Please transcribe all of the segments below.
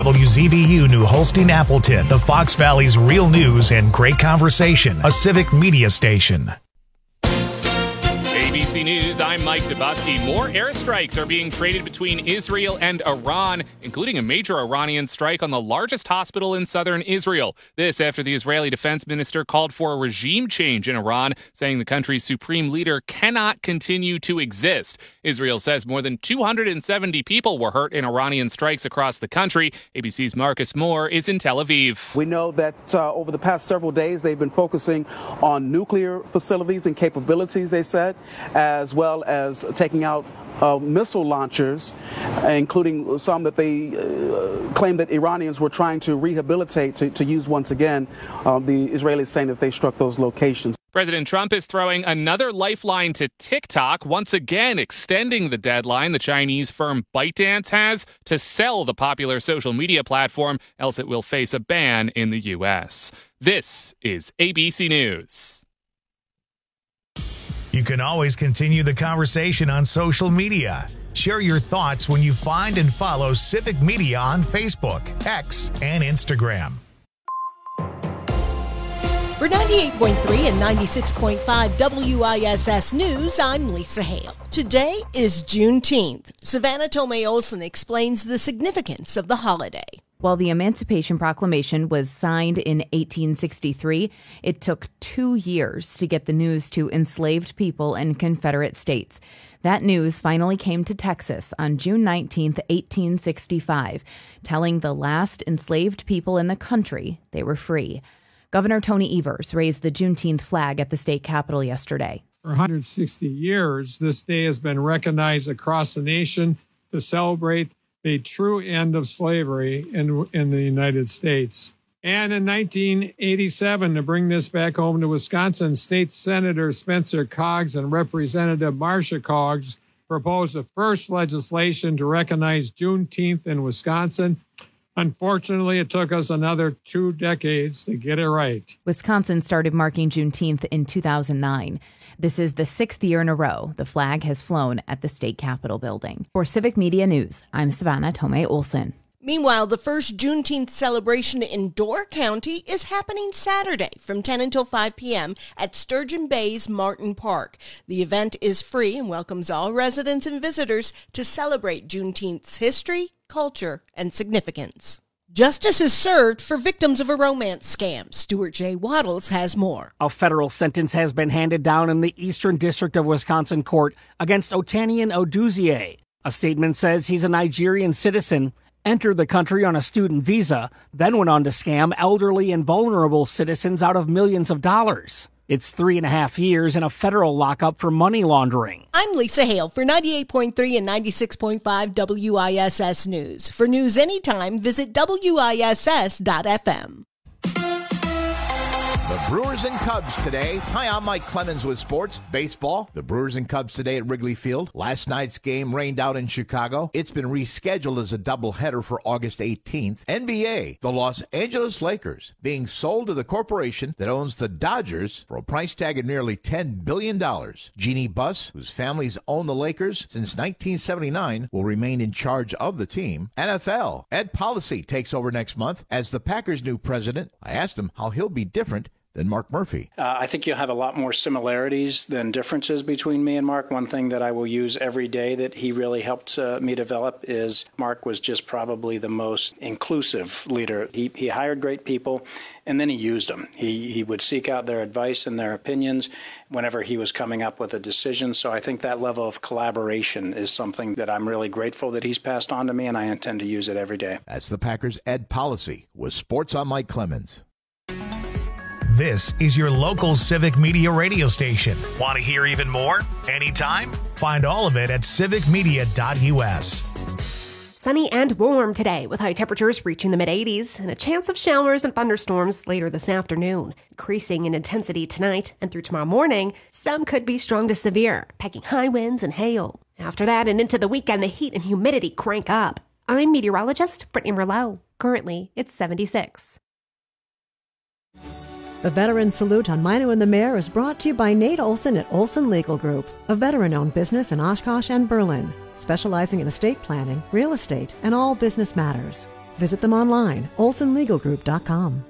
WZBU New Holstein Appleton, the Fox Valley's real news and great conversation, a civic media station. ABC News, I'm Mike Dubusky. More airstrikes are being traded between Israel and Iran, including a major Iranian strike on the largest hospital in southern Israel. This after the Israeli defense minister called for a regime change in Iran, saying the country's supreme leader cannot continue to exist. Israel says more than 270 people were hurt in Iranian strikes across the country. ABC's Marcus Moore is in Tel Aviv. We know that over the past several days, they've been focusing on nuclear facilities and capabilities, they said, as well as taking out missile launchers, including some that they claim that Iranians were trying to rehabilitate to use once again. The Israelis saying that they struck those locations. President Trump is throwing another lifeline to TikTok, once again extending the deadline the Chinese firm ByteDance has to sell the popular social media platform, else it will face a ban in the U.S. This is ABC News. You can always continue the conversation on social media. Share your thoughts when you find and follow Civic Media on Facebook, X, and Instagram. For 98.3 and 96.5 WISS News, I'm Lisa Hale. Today is Juneteenth. Savannah Tomei Olson explains the significance of the holiday. While the Emancipation Proclamation was signed in 1863, it took 2 years to get the news to enslaved people in Confederate states. That news finally came to Texas on June 19, 1865, telling the last enslaved people in the country they were free. Governor Tony Evers raised the Juneteenth flag at the state capitol yesterday. For 160 years, this day has been recognized across the nation to celebrate the true end of slavery in the United States. And in 1987, to bring this back home to Wisconsin, State Senator Spencer Coggs and Representative Marcia Coggs proposed the first legislation to recognize Juneteenth in Wisconsin. Unfortunately, it took us another 2 decades to get it right. Wisconsin started marking Juneteenth in 2009. This is the 6th year in a row the flag has flown at the state capitol building. For Civic Media News, I'm Savannah Tomei Olson. Meanwhile, the first Juneteenth celebration in Door County is happening Saturday from 10 until 5 p.m. at Sturgeon Bay's Martin Park. The event is free and welcomes all residents and visitors to celebrate Juneteenth's history, culture, and significance. Justice is served for victims of a romance scam. Stuart J. Waddles has more. A federal sentence has been handed down in the Eastern District of Wisconsin court against Otanian Oduzie. A statement says he's a Nigerian citizen, entered the country on a student visa, then went on to scam elderly and vulnerable citizens out of millions of dollars. It's 3.5 years in a federal lockup for money laundering. I'm Lisa Hale for 98.3 and 96.5 WISS News. For news anytime, visit WISS.FM. The Brewers and Cubs today. Hi, I'm Mike Clemens with sports. Baseball. The Brewers and Cubs today at Wrigley Field. Last night's game rained out in Chicago. It's been rescheduled as a doubleheader for August 18th. NBA. The Los Angeles Lakers being sold to the corporation that owns the Dodgers for a price tag of nearly $10 billion. Jeannie Buss, whose families own the Lakers since 1979, will remain in charge of the team. NFL. Ed Policy takes over next month as the Packers' new president. I asked him how he'll be different than Mark Murphy. I think you'll have a lot more similarities than differences between me and Mark. One thing that I will use every day that he really helped me develop is Mark was just probably the most inclusive leader. He hired great people, and then he used them. He would seek out their advice and their opinions whenever he was coming up with a decision. So I think that level of collaboration is something that I'm really grateful that he's passed on to me, and I intend to use it every day. That's the Packers' Ed Policy. With Sports, I'm Mike Clemens. This is your local Civic Media radio station. Want to hear even more? Anytime? Find all of it at civicmedia.us. Sunny and warm today with high temperatures reaching the mid-80s and a chance of showers and thunderstorms later this afternoon. Increasing in intensity tonight and through tomorrow morning, some could be strong to severe, packing high winds and hail. After that and into the weekend, the heat and humidity crank up. I'm meteorologist Brittany Merlot. Currently, it's 76. The Veteran Salute on Mino and the Mayor is brought to you by Nate Olson at Olson Legal Group, a veteran-owned business in Oshkosh and Berlin, specializing in estate planning, real estate, and all business matters. Visit them online, olsonlegalgroup.com.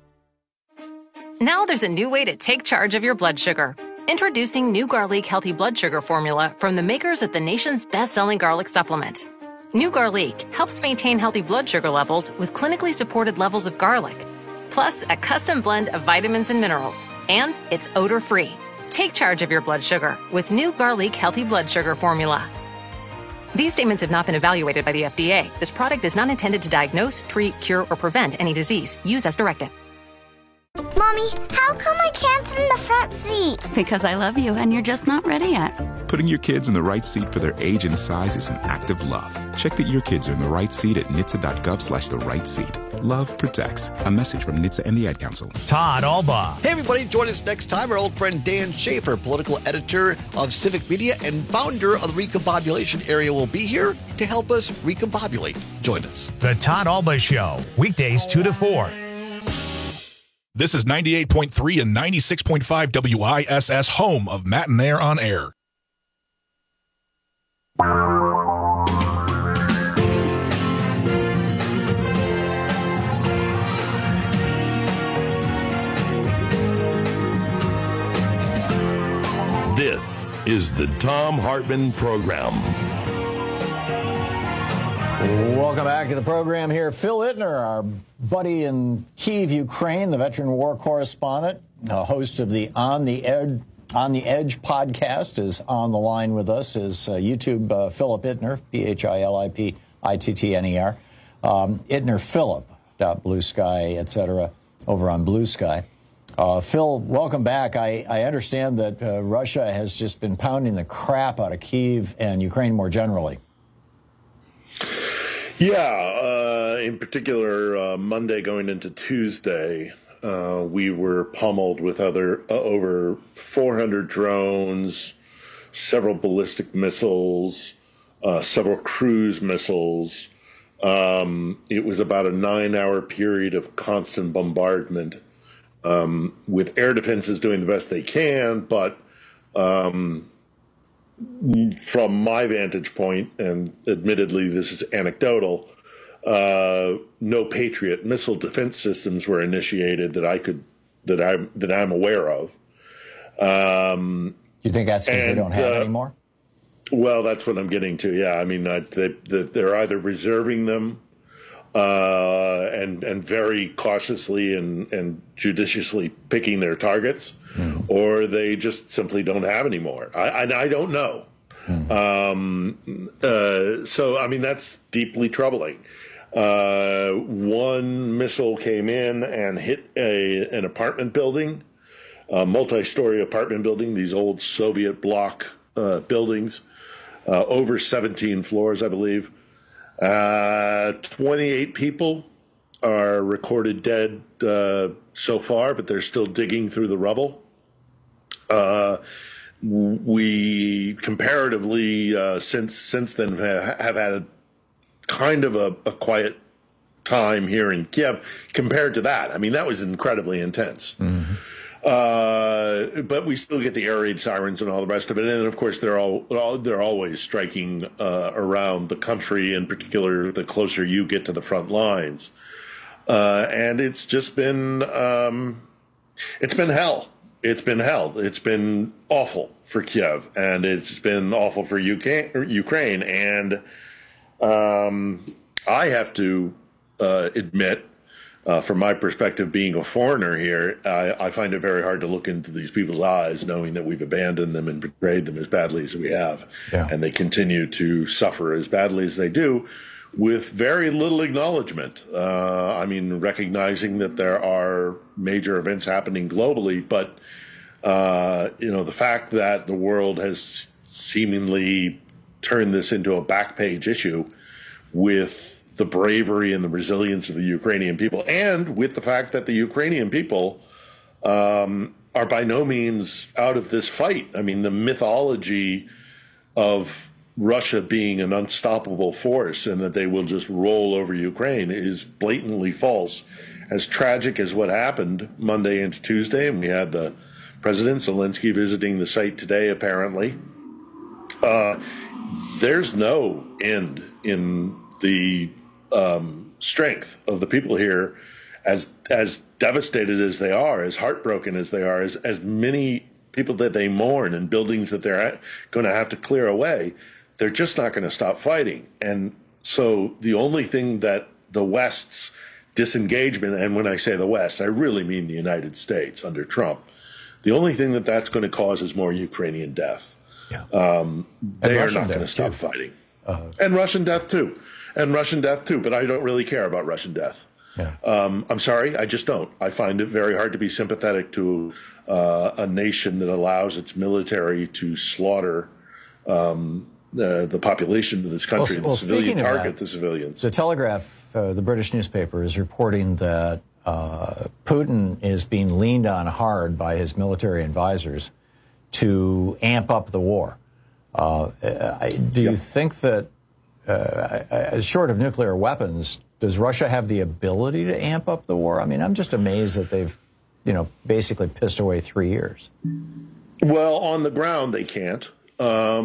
Now there's a new way to take charge of your blood sugar. Introducing new Garlic Healthy Blood Sugar Formula from the makers of the nation's best-selling garlic supplement. New Garlic helps maintain healthy blood sugar levels with clinically supported levels of garlic, plus a custom blend of vitamins and minerals. And it's odor-free. Take charge of your blood sugar with new Garlic Healthy Blood Sugar Formula. These statements have not been evaluated by the FDA. This product is not intended to diagnose, treat, cure, or prevent any disease. Use as directed. Mommy, how come I can't sit in the front seat? Because I love you and you're just not ready yet. Putting your kids in the right seat for their age and size is an act of love. Check that your kids are in the right seat at NHTSA.gov/the right seat. Love protects. A message from NHTSA and the Ad Council. Todd Alba. Hey, everybody, join us next time. Our old friend Dan Schaefer, political editor of Civic Media and founder of the Recombobulation Area, will be here to help us recombobulate. Join us. The Todd Alba Show, weekdays 2 to 4. This is 98.3 and 96.5 WISS, home of Matt and Air on Air. This is the Thom Hartmann Program. Welcome back to the program here. Phil Ittner, our buddy in Kyiv, Ukraine, the veteran war correspondent, host of the On the Edge podcast, is on the line with us. Is YouTube Philip Ittner, PhilipIttner, Ittner Philip, Blue Sky, etc., over on Blue Sky. Phil, welcome back. I understand that Russia has just been pounding the crap out of Kyiv and Ukraine more generally. Yeah, in particular, Monday going into Tuesday, we were pummeled with over 400 drones, several ballistic missiles, several cruise missiles. It was about a 9-hour period of constant bombardment, with air defenses doing the best they can, but from my vantage point, and admittedly this is anecdotal, no Patriot missile defense systems were initiated that I'm aware of. You think that's because they don't have any more? Well, that's what I'm getting to. Yeah, I mean, they're either reserving them and very cautiously and judiciously picking their targets, or they just simply don't have any more. I don't know. So, I mean, that's deeply troubling. One missile came in and hit an apartment building, a multi-story apartment building, these old Soviet bloc buildings, over 17 floors, I believe. 28 people are recorded dead so far, but they're still digging through the rubble. We comparatively, since then, have had a kind of a quiet time here in Kiev compared to that. I mean, that was incredibly intense. But we still get the air raid sirens and all the rest of it. And then, of course, they're always striking around the country, in particular, the closer you get to the front lines. And it's just been it's been hell. It's been hell. It's been awful for Kiev, and it's been awful for Ukraine. And I have to admit, from my perspective, being a foreigner here, I find it very hard to look into these people's eyes, knowing that we've abandoned them and betrayed them as badly as we have. Yeah. And they continue to suffer as badly as they do, with very little acknowledgement. I mean, recognizing that there are major events happening globally, but, the fact that the world has seemingly turned this into a back page issue with the bravery and the resilience of the Ukrainian people, and with the fact that the Ukrainian people are by no means out of this fight. I mean, the mythology of Russia being an unstoppable force and that they will just roll over Ukraine is blatantly false. As tragic as what happened Monday into Tuesday, and we had the President Zelensky visiting the site today, apparently, there's no end in the strength of the people here, as devastated as they are, as heartbroken as they are, as many people that they mourn and buildings that they're going to have to clear away, they're just not going to stop fighting. And so the only thing that the West's disengagement, and when I say the West, I really mean the United States under Trump, the only thing that that's going to cause is more Ukrainian death. Yeah. They are not going to stop fighting. And Russian death too. But I don't really care about Russian death. Yeah. I'm sorry, I just don't. I find it very hard to be sympathetic to a nation that allows its military to slaughter the population of this country, the civilian target the civilians. The Telegraph, the British newspaper, is reporting that Putin is being leaned on hard by his military advisors to amp up the war. Do you think that, short of nuclear weapons, does Russia have the ability to amp up the war? I mean, I'm just amazed that they've, basically pissed away 3 years. Well, on the ground they can't. They're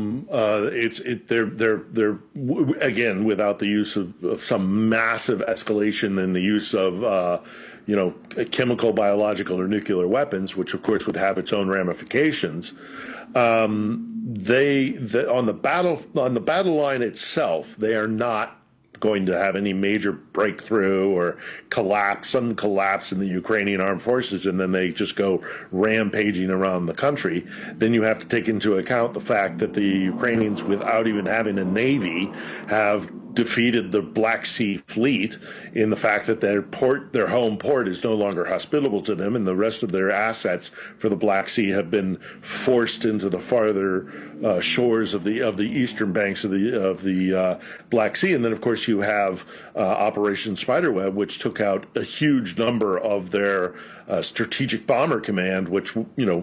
again without the use of some massive escalation in the use of chemical, biological, or nuclear weapons, which of course would have its own ramifications. On the battle line itself, they are not going to have any major breakthrough or sudden collapse in the Ukrainian armed forces, and then they just go rampaging around the country. Then you have to take into account the fact that the Ukrainians, without even having a navy, have defeated the Black Sea fleet in the fact that their home port is no longer hospitable to them, and the rest of their assets for the Black Sea have been forced into the farther shores of the eastern banks of the Black Sea. And then, of course, you have Operation Spiderweb, which took out a huge number of their strategic bomber command, which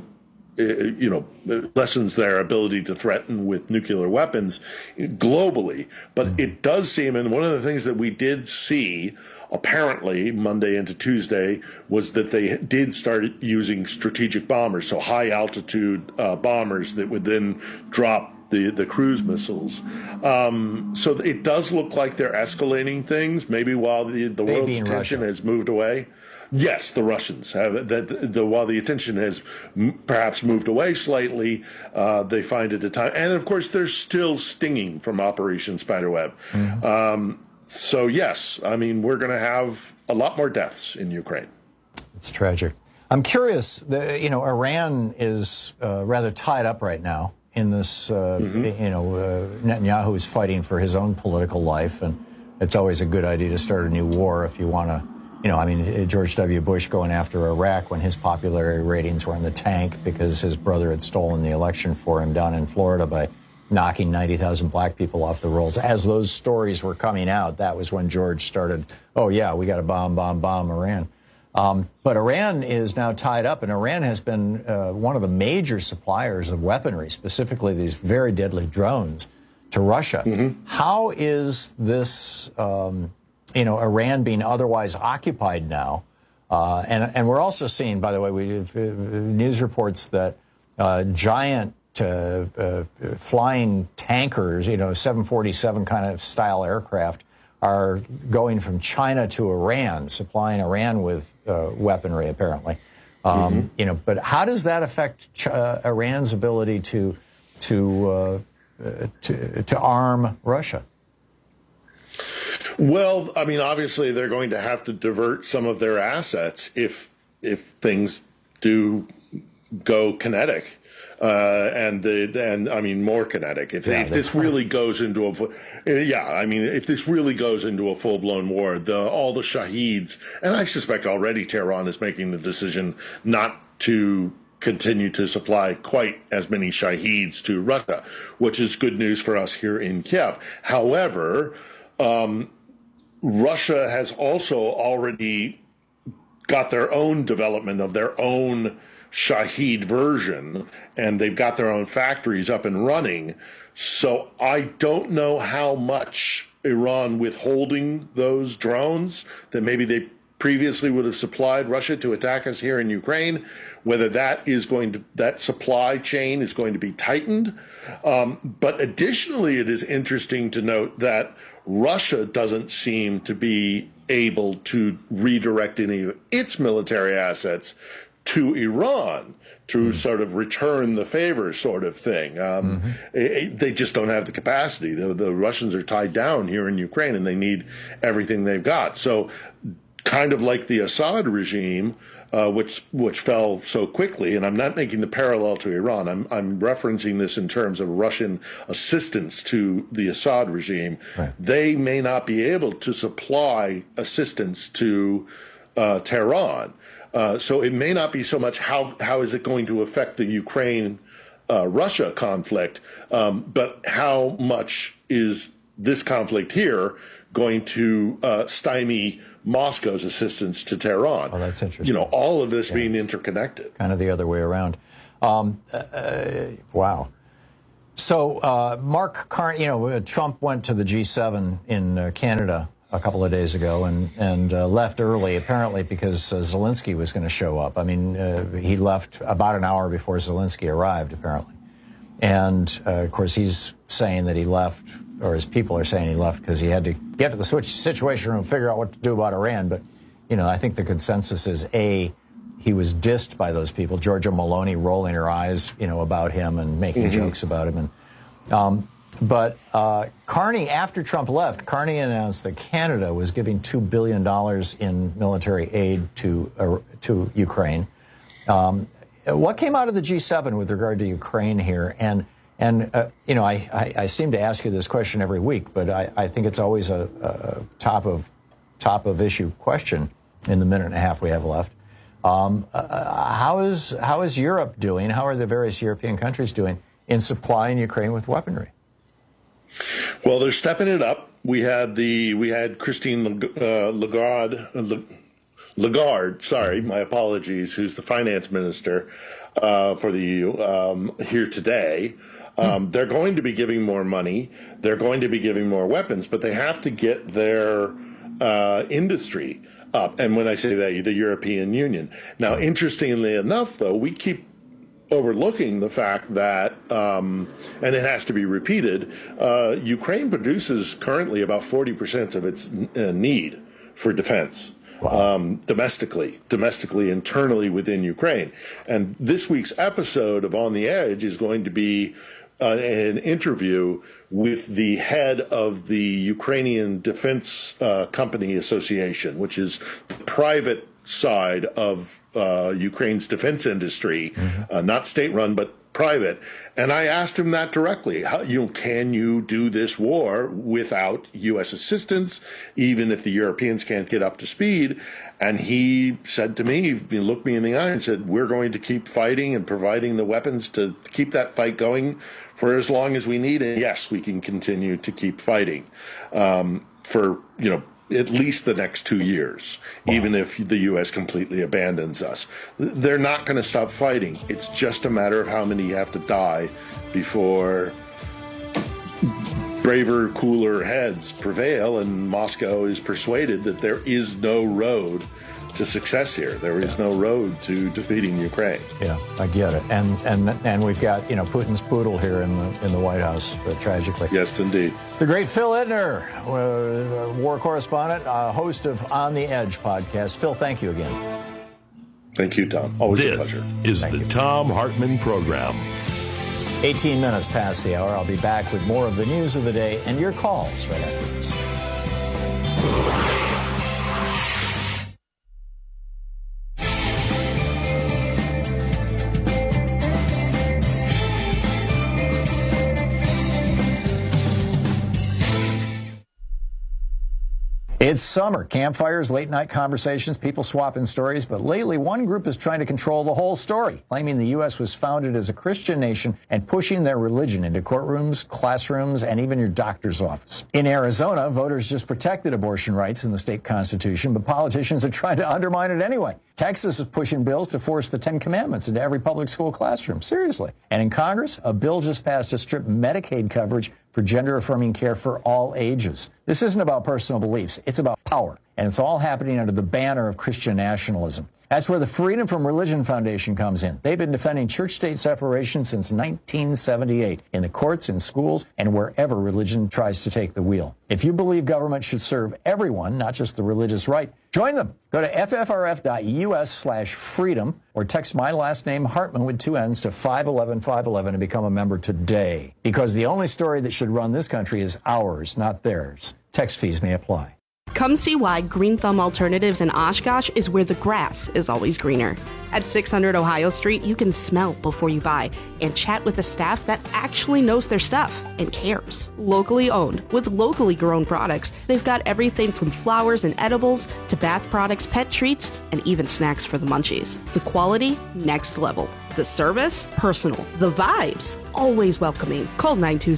lessens their ability to threaten with nuclear weapons globally. But it does seem, and one of the things that we did see apparently Monday into Tuesday was that they did start using strategic bombers, so high altitude bombers that would then drop the cruise missiles. So it does look like they're escalating things, maybe while the world's attention has moved away. Yes, the Russians have. While the attention has perhaps moved away slightly, they find it a time. And, of course, they're still stinging from Operation Spiderweb. Mm-hmm. So, yes, I mean, we're going to have a lot more deaths in Ukraine. It's tragic. I'm curious, Iran is rather tied up right now in this, Netanyahu is fighting for his own political life, and it's always a good idea to start a new war if you want to. George W. Bush going after Iraq when his popularity ratings were in the tank because his brother had stolen the election for him down in Florida by knocking 90,000 black people off the rolls. As those stories were coming out, that was when George started, we got to bomb Iran. But Iran is now tied up, and Iran has been one of the major suppliers of weaponry, specifically these very deadly drones, to Russia. Mm-hmm. How is this... Iran being otherwise occupied now. And we're also seeing, by the way, we have news reports that giant flying tankers, 747 kind of style aircraft, are going from China to Iran, supplying Iran with weaponry, apparently. But how does that affect Iran's ability to arm Russia? Well, I mean, obviously they're going to have to divert some of their assets if things do go kinetic, and more kinetic. If this really goes into if this really goes into a full-blown war, all the Shaheeds, and I suspect already Tehran is making the decision not to continue to supply quite as many Shaheeds to Russia, which is good news for us here in Kiev. However, Russia has also already got their own development of their own Shaheed version, and they've got their own factories up and running. So I don't know how much Iran withholding those drones that maybe they previously would have supplied Russia to attack us here in Ukraine, whether that supply chain is going to be tightened. But additionally, it is interesting to note that Russia doesn't seem to be able to redirect any of its military assets to Iran to sort of return the favor sort of thing. They just don't have the capacity. The Russians are tied down here in Ukraine, and they need everything they've got. So kind of like the Assad regime, which fell so quickly, and I'm not making the parallel to Iran. I'm referencing this in terms of Russian assistance to the Assad regime. Right. They may not be able to supply assistance to Tehran. So it may not be so much how is it going to affect the Ukraine-Russia conflict, but how much is this conflict here going to stymie Moscow's assistance to Tehran? Oh, that's interesting. All of this being interconnected. Kind of the other way around. Wow. So Mark Carney, Trump went to the G7 in Canada a couple of days ago and left early, apparently because Zelensky was going to show up. I mean, he left about an hour before Zelensky arrived, apparently. And, of course, he's saying that he left, or his people are saying he left because he had to get to the situation room and figure out what to do about Iran. But, I think the consensus is, A, he was dissed by those people. Giorgia Meloni rolling her eyes, about him and making jokes about him. And But Carney, after Trump left, Carney announced that Canada was giving $2 billion in military aid to Ukraine. What came out of the G7 with regard to Ukraine here? And I seem to ask you this question every week, but I think it's always a top of issue question in the minute and a half we have left. How is Europe doing? How are the various European countries doing in supplying Ukraine with weaponry? Well, they're stepping it up. We had Christine Lagarde, sorry, my apologies, who's the finance minister for the EU here today. They're going to be giving more money. They're going to be giving more weapons, but they have to get their industry up. And when I say that, the European Union. Now, interestingly enough, though, we keep overlooking the fact that, and it has to be repeated, Ukraine produces currently about 40% of its need for defense. Wow. Domestically, internally within Ukraine. And this week's episode of On the Edge is going to be an interview with the head of the Ukrainian Defense Company Association, which is the private side of Ukraine's defense industry, not state-run, but private. And I asked him that directly. Can you do this war without U.S. assistance, even if the Europeans can't get up to speed? And he said to me, he looked me in the eye and said, we're going to keep fighting and providing the weapons to keep that fight going for as long as we need. And yes, we can continue to keep fighting for, at least the next 2 years, even if the U.S. completely abandons us. They're not going to stop fighting. It's just a matter of how many have to die before braver, cooler heads prevail and Moscow is persuaded that there is no road to success here. There is no road to defeating Ukraine. Yeah, I get it. And we've got, Putin's poodle here in the White House, tragically. Yes, indeed. The great Phil Ittner, war correspondent, host of On the Edge podcast. Phil, thank you again. Thank you, Tom. Always a pleasure. This is the Tom Hartman Program. 18 minutes past the hour. I'll be back with more of the news of the day and your calls right after this. It's summer. Campfires, late-night conversations, people swapping stories. But lately, one group is trying to control the whole story, claiming the U.S. was founded as a Christian nation and pushing their religion into courtrooms, classrooms, and even your doctor's office. In Arizona, voters just protected abortion rights in the state constitution, but politicians are trying to undermine it anyway. Texas is pushing bills to force the Ten Commandments into every public school classroom. Seriously. And in Congress, a bill just passed to strip Medicaid coverage for gender-affirming care for all ages. This isn't about personal beliefs. It's about power. and it's all happening under the banner of Christian nationalism. That's where the Freedom from Religion Foundation comes in. They've been defending church-state separation since 1978 in the courts, in schools, and wherever religion tries to take the wheel. If you believe government should serve everyone, not just the religious right, join them. Go to ffrf.us/freedom or text my last name, Hartman, with 2 N's to 511-511 and become a member today. Because the only story that should run this country is ours, not theirs. Text fees may apply. Come see why Green Thumb Alternatives in Oshkosh is where the grass is always greener. At 600 Ohio Street, you can smell before you buy and chat with a staff that actually knows their stuff and cares. Locally owned, with locally grown products, they've got everything from flowers and edibles to bath products, pet treats, and even snacks for the munchies. The quality, next level. The service, personal. The vibes, always welcoming. Call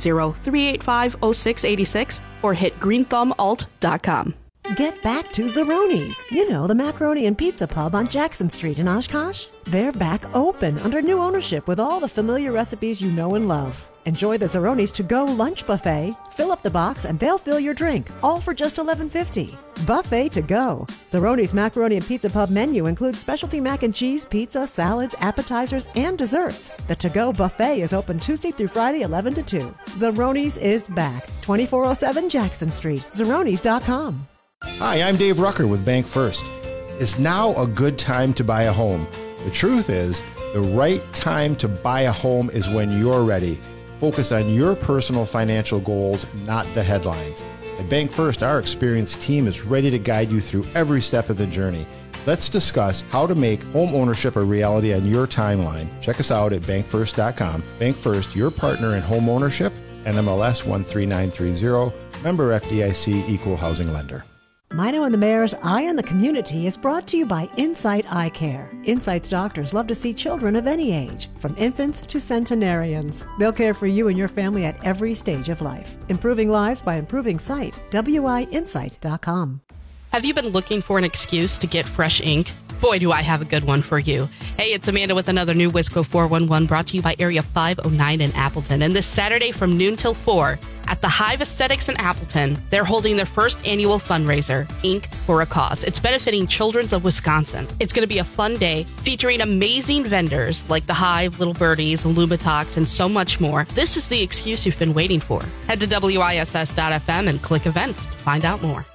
920-385-0686 or hit greenthumbalt.com. Get back to Zeroni's. You know, the macaroni and pizza pub on Jackson Street in Oshkosh. They're back open under new ownership with all the familiar recipes you know and love. Enjoy the Zeroni's to-go lunch buffet. Fill up the box and they'll fill your drink, all for just $11.50. Buffet to go. Zeroni's Macaroni and Pizza Pub menu includes specialty mac and cheese, pizza, salads, appetizers, and desserts. The to-go buffet is open Tuesday through Friday, 11 to 2. Zeroni's is back. 2407 Jackson Street. Zeronis.com. Hi, I'm Dave Rucker with Bank First. Is now a good time to buy a home? The truth is, the right time to buy a home is when you're ready. Focus on your personal financial goals, not the headlines. At Bank First, our experienced team is ready to guide you through every step of the journey. Let's discuss how to make home ownership a reality on your timeline. Check us out at bankfirst.com. Bank First, your partner in home ownership, NMLS 13930, member FDIC, equal housing lender. Mino and the Mayor's Eye on the Community is brought to you by Insight Eye Care. Insight's doctors love to see children of any age, from infants to centenarians. They'll care for you and your family at every stage of life. Improving lives by improving sight. WIinsight.com. Have you been looking for an excuse to get fresh ink? Boy, do I have a good one for you. Hey, it's Amanda with another new Wisco 411 brought to you by Area 509 in Appleton. And this Saturday from noon till 4 at the Hive Aesthetics in Appleton, they're holding their first annual fundraiser, Ink for a Cause. It's benefiting Children's of Wisconsin. It's going to be a fun day featuring amazing vendors like the Hive, Little Birdies, Lumitox, and so much more. This is the excuse you've been waiting for. Head to WISS.FM and click events to find out more.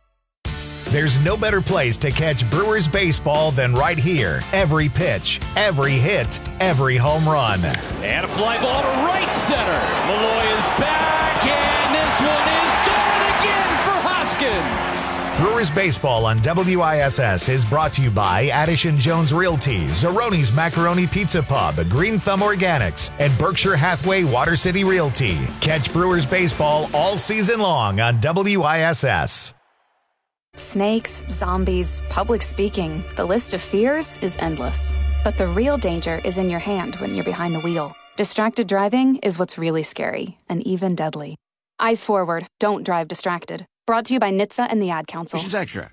There's no better place to catch Brewers baseball than right here. Every pitch, every hit, every home run. And a fly ball to right center. Malloy is back, and this one is gone again for Hoskins. Brewers baseball on WISS is brought to you by Addison Jones Realty, Zeroni's Macaroni Pizza Pub, Green Thumb Organics, and Berkshire Hathaway Water City Realty. Catch Brewers baseball all season long on WISS. Snakes, zombies, public speaking. The list of fears is endless. But the real danger is in your hand when you're behind the wheel. Distracted driving is what's really scary and even deadly. Eyes forward. Don't drive distracted. Brought to you by NHTSA and the Ad Council. Missions Extra.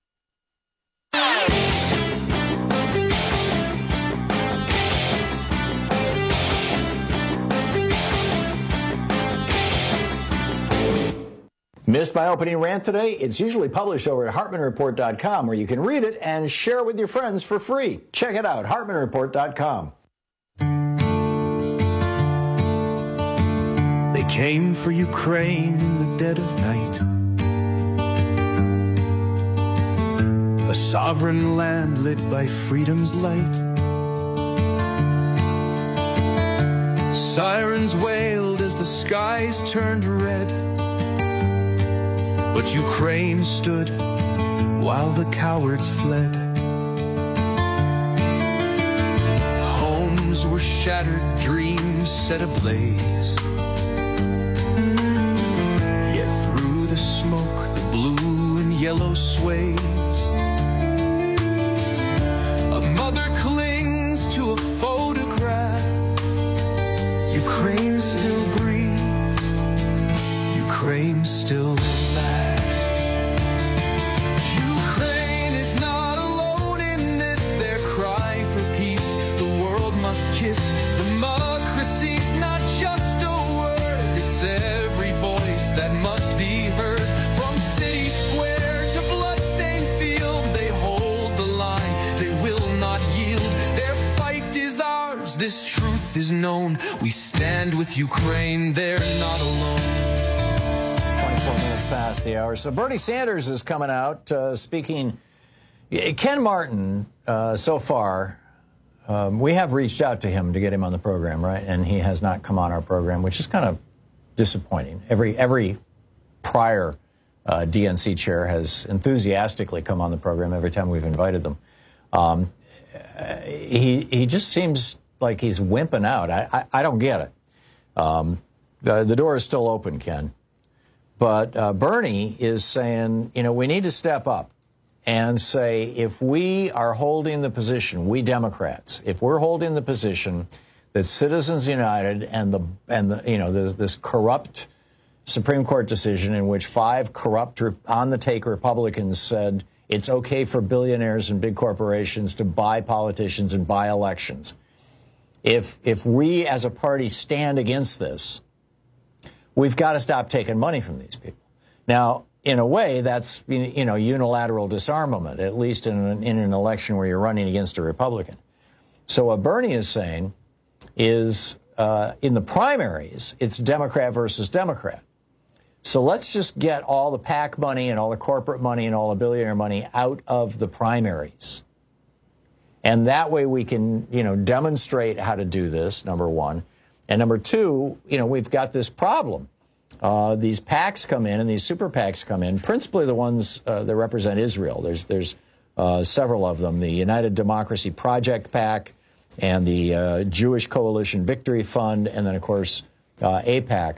Missed my opening rant today? It's usually published over at HartmanReport.com, where you can read it and share it with your friends for free. Check it out, HartmanReport.com. They came for Ukraine in the dead of night. A sovereign land lit by freedom's light. Sirens wailed as the skies turned red. But Ukraine stood while the cowards fled. Homes were shattered, dreams set ablaze. Yet through the smoke, the blue and yellow sways. A mother clings to a photograph. Ukraine still breathes. Ukraine still lasts. Ukraine is not alone in this. Their cry for peace, the world must kiss. Democracy's not just a word, it's every voice that must be heard. From city square to bloodstained is known. We stand with Ukraine, they're not alone. 24 minutes past the hour. So Bernie Sanders is coming out speaking. Ken Martin, so far, we have reached out to him to get him on the program, right? And he has not come on our program, which is kind of disappointing. Every prior DNC chair has enthusiastically come on the program every time we've invited them. He just seems like he's wimping out. I don't get it. The door is still open, Ken. But Bernie is saying, we need to step up and say, if we are holding the position, we Democrats, if we're holding the position that Citizens United and this corrupt Supreme Court decision in which 5 corrupt on-the-take Republicans said it's okay for billionaires and big corporations to buy politicians and buy elections. If we as a party stand against this, we've got to stop taking money from these people. Now, in a way, that's unilateral disarmament, at least in an election where you're running against a Republican. So what Bernie is saying is in the primaries, it's Democrat versus Democrat. So let's just get all the PAC money and all the corporate money and all the billionaire money out of the primaries. And that way we can, demonstrate how to do this, number one. And number two, we've got this problem. These PACs come in and these super PACs come in, principally the ones that represent Israel. There's several of them, the United Democracy Project PAC and the Jewish Coalition Victory Fund, and then, of course, AIPAC.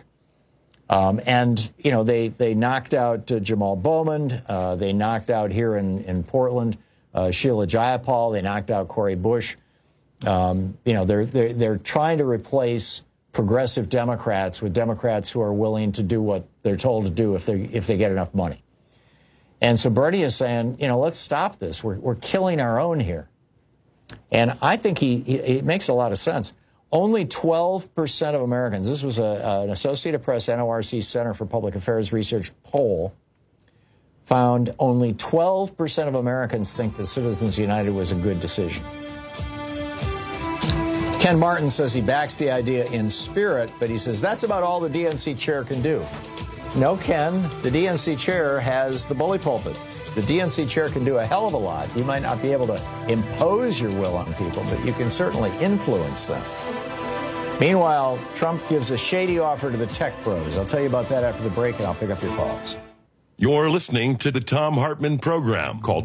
They knocked out Jamal Bowman. They knocked out here in Portland Sheila Jayapal. They knocked out Cori Bush. They're trying to replace progressive Democrats with Democrats who are willing to do what they're told to do if they get enough money. And so Bernie is saying, let's stop this. We're killing our own here. And I think he makes a lot of sense. Only 12% of Americans, this was an Associated Press NORC Center for Public Affairs Research poll, found only 12% of Americans think that Citizens United was a good decision. Ken Martin says he backs the idea in spirit, but he says that's about all the DNC chair can do. No, Ken, the DNC chair has the bully pulpit. The DNC chair can do a hell of a lot. You might not be able to impose your will on people, but you can certainly influence them. Meanwhile, Trump gives a shady offer to the tech bros. I'll tell you about that after the break, and I'll pick up your calls. You're listening to the Thom Hartmann Program. Call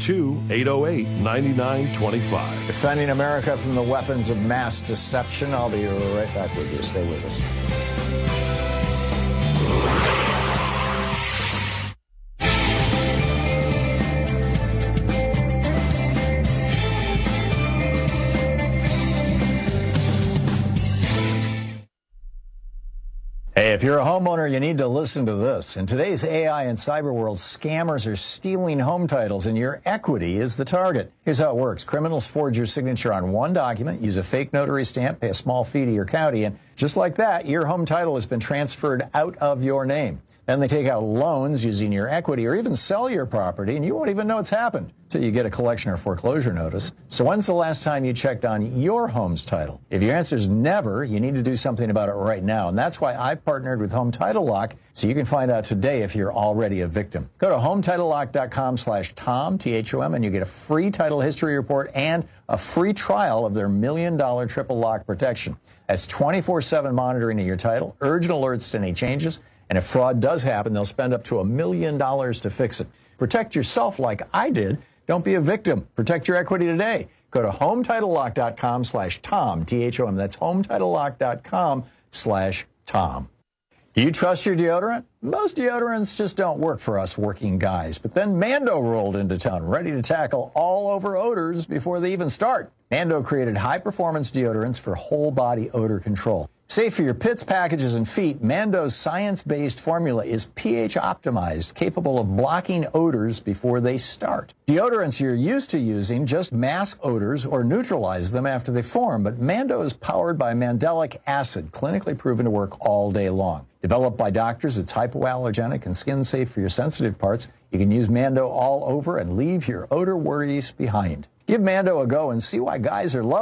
202-808-9925. Defending America from the weapons of mass deception. I'll be right back with you. Stay with us. Hey, if you're a homeowner, you need to listen to this. In today's AI and cyber world, scammers are stealing home titles, and your equity is the target. Here's how it works. Criminals forge your signature on one document, use a fake notary stamp, pay a small fee to your county, and just like that, your home title has been transferred out of your name. Then they take out loans using your equity or even sell your property, and you won't even know it's happened until you get a collection or foreclosure notice. So when's the last time you checked on your home's title? If your answer is never, you need to do something about it right now. And that's why I partnered with Home Title Lock, so you can find out today if you're already a victim. Go to HometitleLock.com/Tom, T-H-O-M, and you get a free title history report and a free trial of their $1 million triple lock protection. That's 24/7 monitoring of your title, urgent alerts to any changes, and if fraud does happen, they'll spend up to $1 million to fix it. Protect yourself like I did. Don't be a victim. Protect your equity today. Go to HometitleLock.com/Tom, T-H-O-M. That's HometitleLock.com/Tom. Do you trust your deodorant? Most deodorants just don't work for us working guys. But then Mando rolled into town, ready to tackle all over odors before they even start. Mando created high-performance deodorants for whole-body odor control. Safe for your pits, packages, and feet, Mando's science-based formula is pH-optimized, capable of blocking odors before they start. Deodorants you're used to using just mask odors or neutralize them after they form, but Mando is powered by mandelic acid, clinically proven to work all day long. Developed by doctors, it's hypoallergenic and skin-safe for your sensitive parts. You can use Mando all over and leave your odor worries behind. Give Mando a go and see why guys are loving it.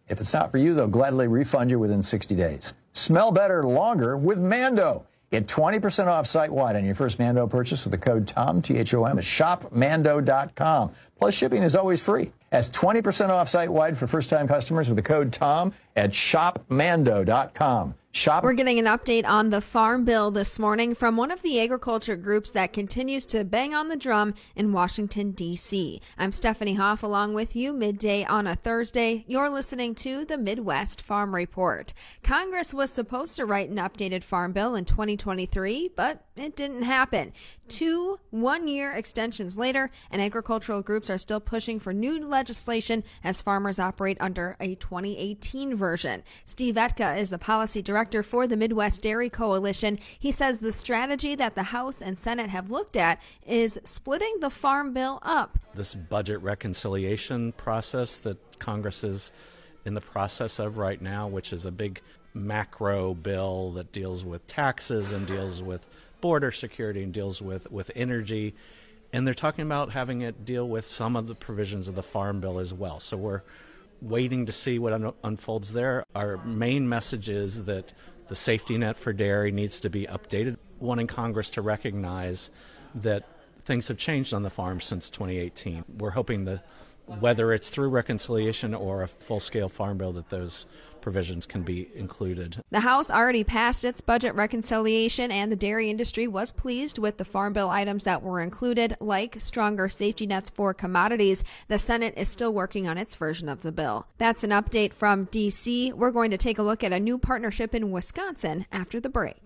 If it's not for you, they'll gladly refund you within 60 days. Smell better longer with Mando. Get 20% off site-wide on your first Mando purchase with the code TOM, T-H-O-M, at shopmando.com. Plus, shipping is always free. That's 20% off site-wide for first-time customers with the code TOM at shopmando.com. We're getting an update on the Farm Bill this morning from one of the agriculture groups that continues to bang on the drum in Washington, D.C. I'm Stephanie Hoff along with you midday on a Thursday. You're listening to the Midwest Farm Report. Congress was supposed to write an updated Farm Bill in 2023, but it didn't happen. 2 one-year extensions later, and agricultural groups are still pushing for new legislation as farmers operate under a 2018 version. Steve Etka is the policy director for the Midwest Dairy Coalition. He says the strategy that the House and Senate have looked at is splitting the Farm Bill up. This budget reconciliation process that Congress is in the process of right now, which is a big macro bill that deals with taxes and deals with border security and deals with energy, and they're talking about having it deal with some of the provisions of the Farm Bill as well. So we're waiting to see what unfolds there. Our main message is that the safety net for dairy needs to be updated, wanting Congress to recognize that things have changed on the farm since 2018. We're hoping that whether it's through reconciliation or a full-scale Farm Bill, that those provisions can be included. The House already passed its budget reconciliation, and the dairy industry was pleased with the Farm Bill items that were included, like stronger safety nets for commodities. The Senate is still working on its version of the bill. That's an update from D.C. We're going to take a look at a new partnership in Wisconsin after the break.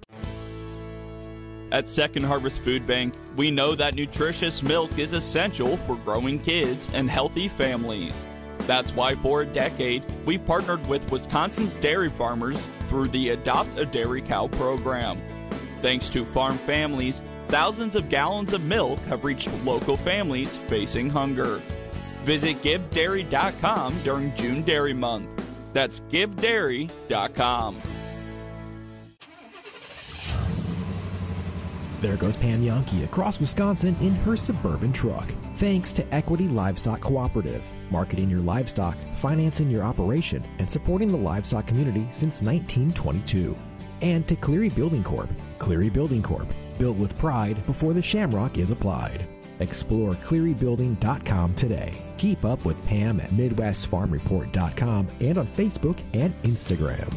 At Second Harvest Food Bank, we know that nutritious milk is essential for growing kids and healthy families. That's why for a decade, we've partnered with Wisconsin's dairy farmers through the Adopt a Dairy Cow program. Thanks to farm families, thousands of gallons of milk have reached local families facing hunger. Visit GiveDairy.com during June Dairy Month. That's GiveDairy.com. There goes Pam Yankee across Wisconsin in her Suburban truck. Thanks to Equity Livestock Cooperative, marketing your livestock, financing your operation, and supporting the livestock community since 1922. And to Cleary Building Corp. Cleary Building Corp. Built with pride before the shamrock is applied. Explore clearybuilding.com today. Keep up with Pam at MidwestFarmReport.com and on Facebook and Instagram.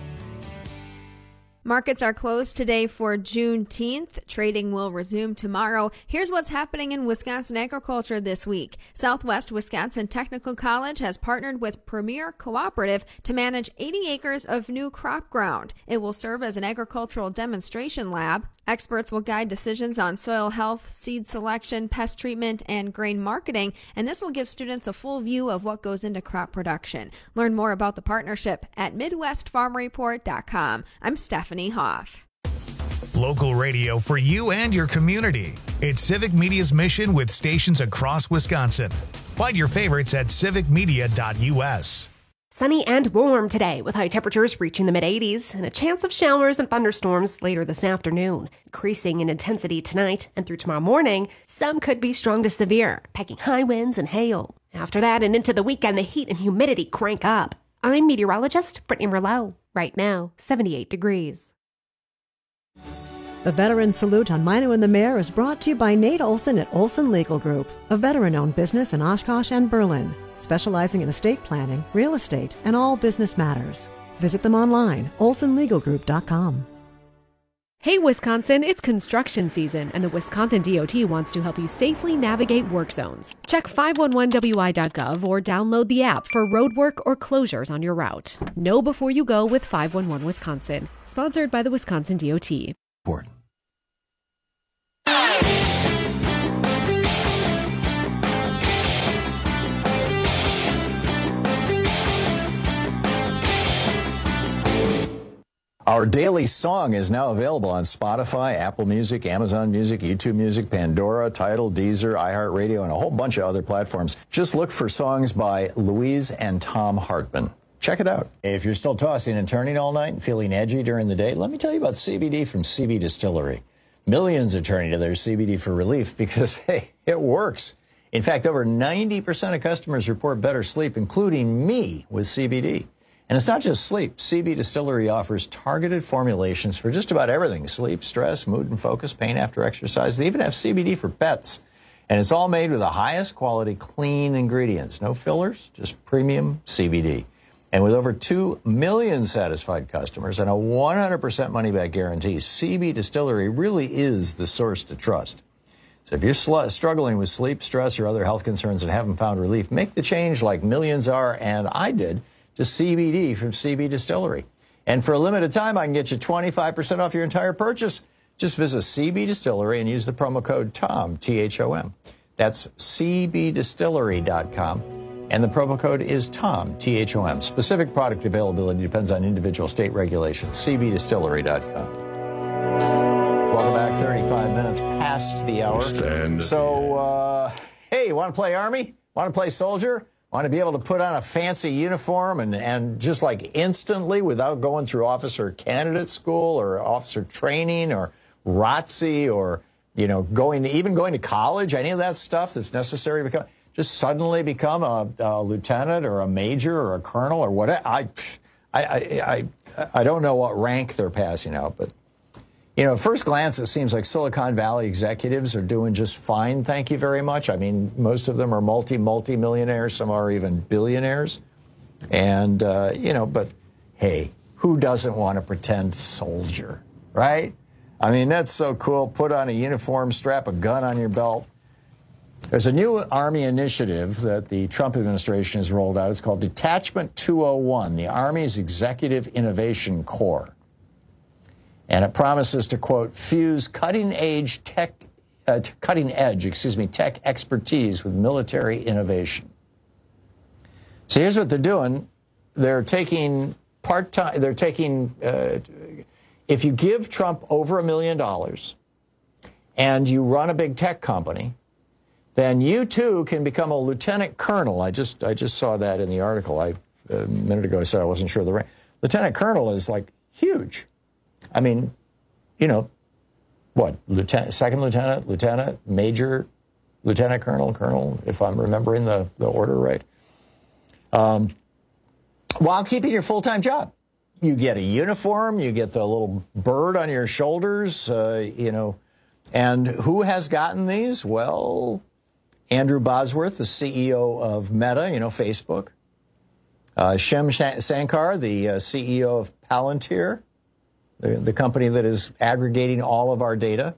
Markets are closed today for Juneteenth. Trading will resume tomorrow. Here's what's happening in Wisconsin agriculture this week. Southwest Wisconsin Technical College has partnered with Premier Cooperative to manage 80 acres of new crop ground. It will serve as an agricultural demonstration lab. Experts will guide decisions on soil health, seed selection, pest treatment, and grain marketing, and this will give students a full view of what goes into crop production. Learn more about the partnership at MidwestFarmReport.com. I'm Stephanie Hoff. Local radio for you and your community. It's Civic Media's mission with stations across Wisconsin. Find your favorites at civicmedia.us. Sunny and warm today with high temperatures reaching the mid-80s and a chance of showers and thunderstorms later this afternoon. Increasing in intensity tonight and through tomorrow morning, some could be strong to severe, packing high winds and hail. After that and into the weekend, the heat and humidity crank up. I'm meteorologist Brittany Merlot. Right now, 78 degrees. The Veteran Salute on Mino and the Mayor is brought to you by Nate Olson at Olson Legal Group, a veteran-owned business in Oshkosh and Berlin, specializing in estate planning, real estate, and all business matters. Visit them online, olsonlegalgroup.com. Hey Wisconsin, it's construction season, and the Wisconsin DOT wants to help you safely navigate work zones. Check 511wi.gov or download the app for roadwork or closures on your route. Know before you go with 511 Wisconsin. Sponsored by the Wisconsin DOT. Our daily song is now available on Spotify, Apple Music, Amazon Music, YouTube Music, Pandora, Tidal, Deezer, iHeartRadio, and a whole bunch of other platforms. Just look for songs by Louise and Tom Hartman. Check it out. If you're still tossing and turning all night and feeling edgy during the day, let me tell you about CBD from CB Distillery. Millions are turning to their CBD for relief because, hey, it works. In fact, over 90% of customers report better sleep, including me, with CBD. And it's not just sleep. CB Distillery offers targeted formulations for just about everything: sleep, stress, mood and focus, pain after exercise. They even have CBD for pets. And it's all made with the highest quality, clean ingredients. No fillers, just premium CBD. And with over 2 million satisfied customers and a 100% money-back guarantee, CB Distillery really is the source to trust. So if you're struggling with sleep, stress, or other health concerns and haven't found relief, make the change like millions are, and I did, to CBD from CB Distillery. And for a limited time, I can get you 25% off your entire purchase. Just visit CB Distillery and use the promo code TOM, T-H-O-M. That's cbdistillery.com. And the promo code is TOM, T-H-O-M. Specific product availability depends on individual state regulations. cbdistillery.com. Welcome back. 35 minutes past the hour. So, hey, want to play Army? Want to play soldier? Want to be able to put on a fancy uniform and just like instantly without going through officer candidate school or officer training or ROTC or, going to college, any of that stuff that's necessary to become, just suddenly become a lieutenant or a major or a colonel or whatever. I don't know what rank they're passing out, but at first glance, it seems like Silicon Valley executives are doing just fine, thank you very much. I mean, most of them are multi-millionaires. Some are even billionaires. And, but hey, who doesn't want to pretend soldier, right? I mean, that's so cool. Put on a uniform, strap a gun on your belt. There's a new Army initiative that the Trump administration has rolled out. It's called Detachment 201, the Army's Executive Innovation Corps. And it promises to, quote, fuse cutting-edge tech expertise with military innovation. So here's what they're doing. They're taking if you give Trump over $1 million and you run a big tech company, then you too can become a lieutenant colonel. I just saw that in the article. A minute ago I said I wasn't sure of the rank. Lieutenant colonel is like huge. I mean, lieutenant, second lieutenant, major, lieutenant colonel, if I'm remembering the order right. While keeping your full-time job. You get a uniform, you get the little bird on your shoulders, and who has gotten these? Well, Andrew Bosworth, the CEO of Meta, Facebook. Shem Sankar, the CEO of Palantir, the company that is aggregating all of our data.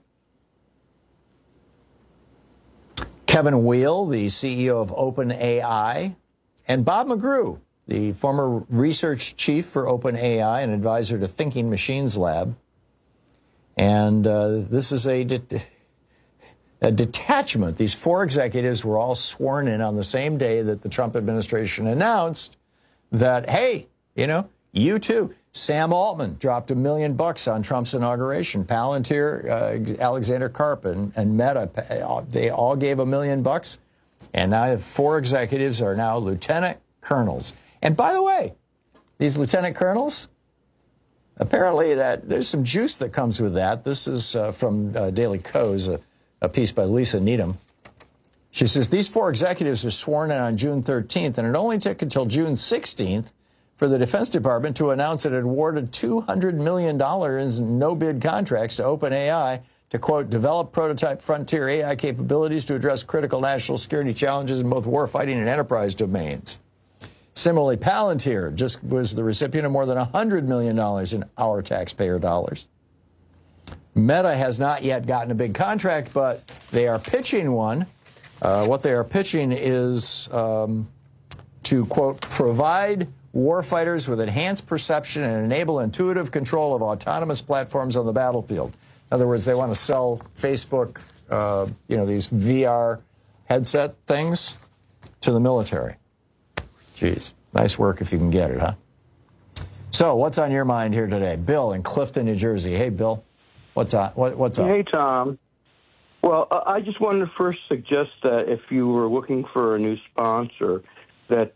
Kevin Weil, the CEO of OpenAI. And Bob McGrew, the former research chief for OpenAI and advisor to Thinking Machines Lab. And this is a detachment. These 4 executives were all sworn in on the same day that the Trump administration announced that, hey, you too. Sam Altman dropped $1 million on Trump's inauguration. Palantir, Alexander Karp, and Meta, they all gave $1 million. And now 4 executives are now lieutenant colonels. And by the way, these lieutenant colonels, apparently there's some juice that comes with that. This is from Daily Kos, a piece by Lisa Needham. She says, these 4 executives were sworn in on June 13th, and it only took until June 16th for the Defense Department to announce it had awarded $200 million in no-bid contracts to OpenAI to, quote, develop prototype frontier AI capabilities to address critical national security challenges in both warfighting and enterprise domains. Similarly, Palantir just was the recipient of more than $100 million in our taxpayer dollars. Meta has not yet gotten a big contract, but they are pitching one. What they are pitching is to, quote, provide warfighters with enhanced perception and enable intuitive control of autonomous platforms on the battlefield. In other words, they want to sell Facebook, these VR headset things to the military. Geez, nice work if you can get it, huh? So what's on your mind here today? Bill in Clifton, New Jersey. Hey, Bill, what's up? What's up? Hey, Tom. Well, I just wanted to first suggest that if you were looking for a new sponsor, that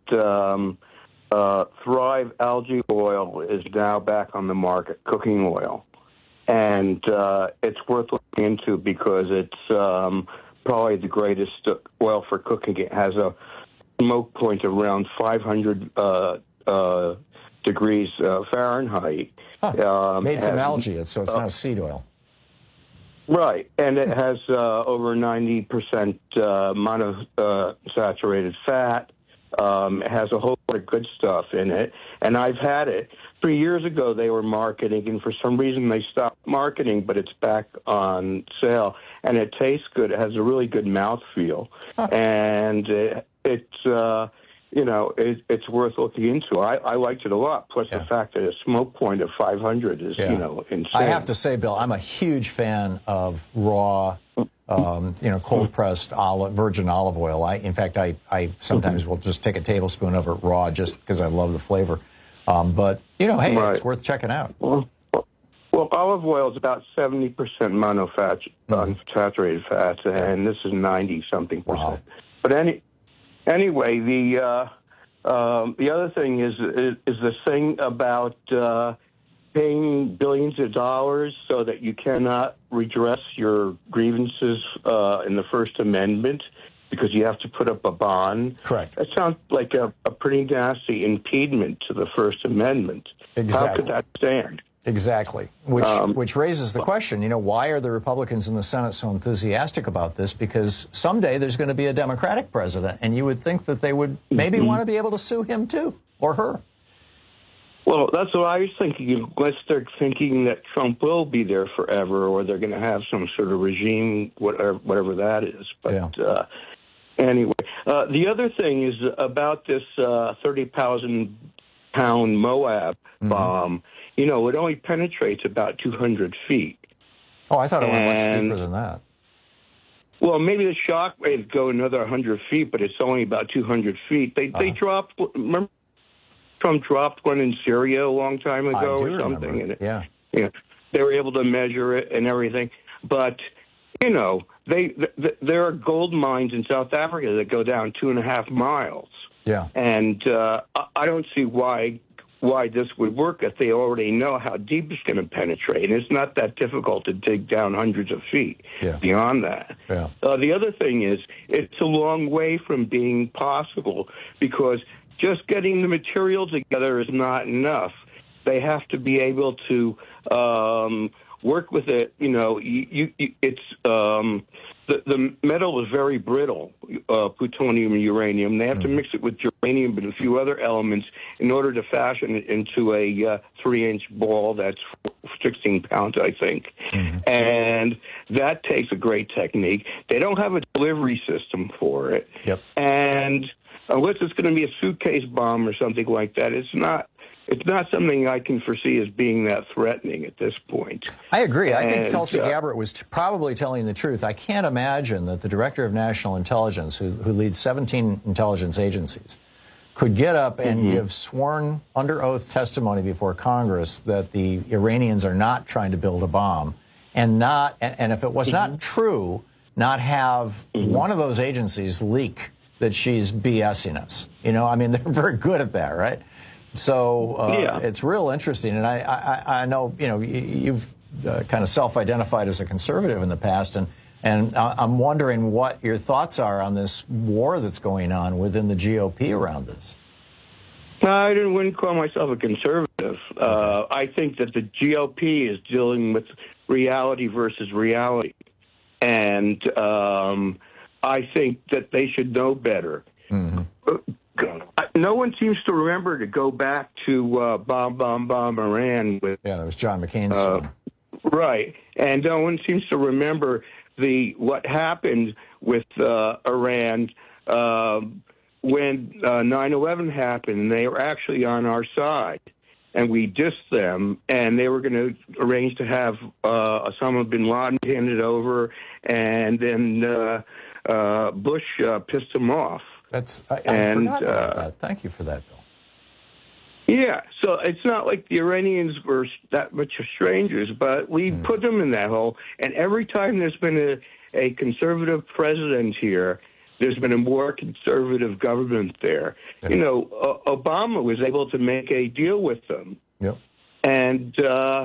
Thrive Algae Oil is now back on the market, cooking oil. And it's worth looking into because it's probably the greatest oil for cooking. It has a smoke point of around 500 degrees Fahrenheit. Made from algae, so it's not seed oil. Right, and it has over 90% monounsaturated fat. It has a whole lot of good stuff in it, and I've had it. 3 years ago, they were marketing, and for some reason they stopped marketing, but it's back on sale, and it tastes good. It has a really good mouthfeel, and it's worth looking into. I liked it a lot, plus the fact that a smoke point of 500 is, insane. I have to say, Bill, I'm a huge fan of raw, cold-pressed virgin olive oil. In fact, I sometimes will just take a tablespoon of it raw just because I love the flavor. But, hey, it's worth checking out. Well, olive oil is about 70% monounsaturated fats, and this is 90-something percent. Wow. But anyway, the other thing is the thing about paying billions of dollars so that you cannot redress your grievances in the First Amendment because you have to put up a bond. Correct. That sounds like a pretty nasty impediment to the First Amendment. Exactly. How could that stand? Exactly. Which raises the question, why are the Republicans in the Senate so enthusiastic about this? Because someday there's going to be a Democratic president, and you would think that they would maybe want to be able to sue him too, or her. Well, that's what I was thinking. Unless they're thinking that Trump will be there forever, or they're going to have some sort of regime, whatever that is. But anyway, the other thing is about this 30,000-pound Moab bomb. It only penetrates about 200 feet. Oh, I thought it went much deeper than that. Well, maybe the shock waves go another 100 feet, but it's only about 200 feet. They dropped. Remember, Trump dropped one in Syria a long time ago or something. Remember. And they were able to measure it and everything. But there are gold mines in South Africa that go down 2.5 miles. Yeah, and I don't see why this would work if they already know how deep it's going to penetrate. And it's not that difficult to dig down hundreds of feet beyond that. Yeah. The other thing is it's a long way from being possible because just getting the material together is not enough. They have to be able to work with it. The metal is very brittle, plutonium and uranium. They have to mix it with uranium and a few other elements in order to fashion it into a 3-inch ball that's 16 pounds, I think. And that takes a great technique. They don't have a delivery system for it. Yep. And unless it's going to be a suitcase bomb or something like that, it's not something I can foresee as being that threatening at this point. I agree. I think Tulsi Gabbard was probably telling the truth. I can't imagine that the Director of National Intelligence, who leads 17 intelligence agencies, could get up and give sworn under oath testimony before Congress that the Iranians are not trying to build a bomb, and if it was not true, not have one of those agencies leak that she's BSing us. They're very good at that, right? So it's real interesting, and I know you've kind of self-identified as a conservative in the past, and I'm wondering what your thoughts are on this war that's going on within the GOP around this. I wouldn't call myself a conservative. I think that the GOP is dealing with reality versus reality, and I think that they should know better. No one seems to remember to go back to bomb Iran with. Yeah, that was John McCain's son. Right, and no one seems to remember what happened with Iran when 9/11 happened. They were actually on our side, and we dissed them, and they were going to arrange to have Osama bin Laden handed over, and then Bush pissed him off. I forgot about that. Thank you for that, Bill. Yeah, so it's not like the Iranians were that much of strangers, but we put them in that hole. And every time there's been a conservative president here, there's been a more conservative government there. Yeah. Obama was able to make a deal with them. Yep. And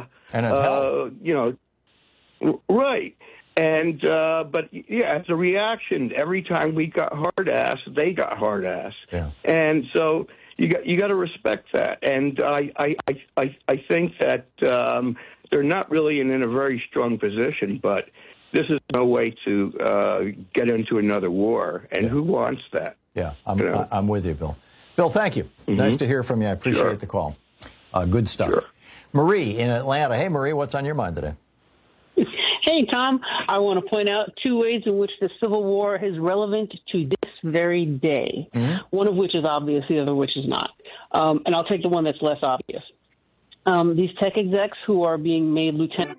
right. And but as a reaction, every time we got hard ass, they got hard ass. Yeah. And so you got to respect that. And I think that they're not really in a very strong position, but this is no way to get into another war. And who wants that? Yeah, I'm with you, Bill. Bill, thank you. Nice to hear from you. I appreciate the call. Good stuff. Marie in Atlanta. Hey, Marie, what's on your mind today? Hey, Tom. I want to point out 2 ways in which the Civil War is relevant to this very day, one of which is obvious, the other which is not. And I'll take the one that's less obvious. These tech execs who are being made lieutenant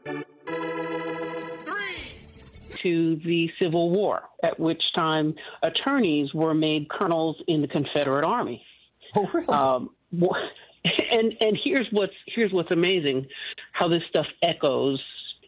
to the Civil War, at which time attorneys were made colonels in the Confederate Army. Oh, really? And here's what's amazing, how this stuff echoes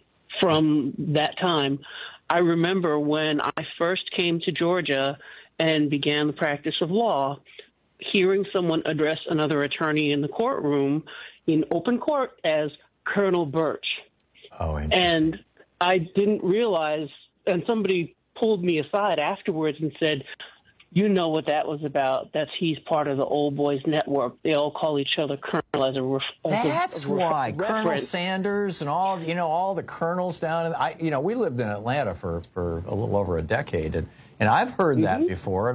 from that time. I remember when I first came to Georgia and began the practice of law, hearing someone address another attorney in the courtroom in open court as Colonel Birch. Oh, interesting. And I didn't realize, and somebody pulled me aside afterwards and said, you know what that was about. He's part of the Old Boys Network. They all call each other Colonel as a That's why Colonel Sanders and all the colonels down in, we lived in Atlanta for a little over a decade, and I've heard that before, and